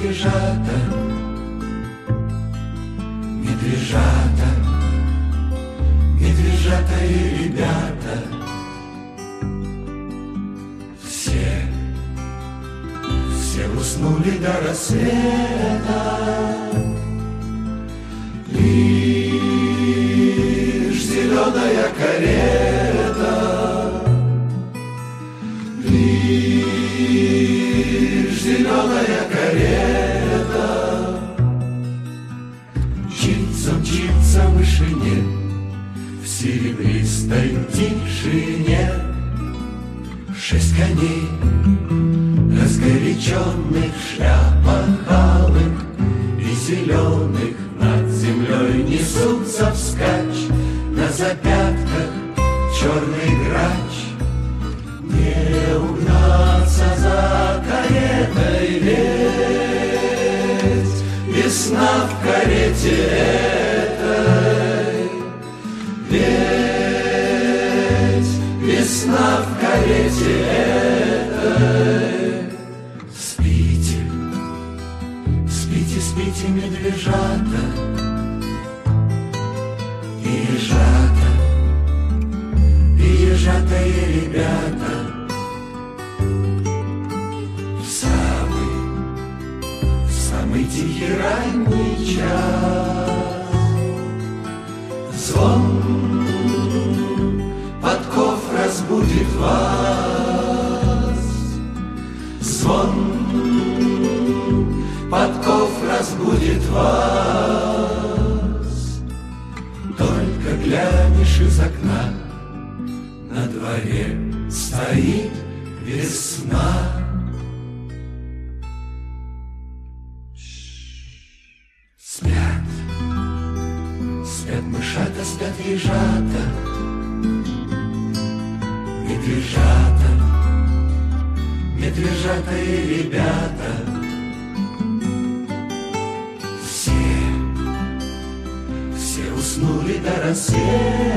медвежата, медвежата, медвежата и ребята. Все уснули до рассвета. Лишь зеленая карета, лишь зеленая карета мчится в вышине, в серебристой тишине. 6 коней, разгоряченных, в шляпах алых и зеленых, над землей несутся вскачь, на запятках черный грач. Не угнаться за каретой, ведь весна в карете этой, ведь весна в карете этой. Спите, спите, спите, медвежата и ежата, и ежата, и ребята. В самый тихий ранний час звон подков разбудит вас. Звон подков разбудит вас. Только глянешь из окна, на дворе стоит весна. Спят, спят мышата, спят ежата, медвежата, медвежата и ребята. Все уснули до рассвета.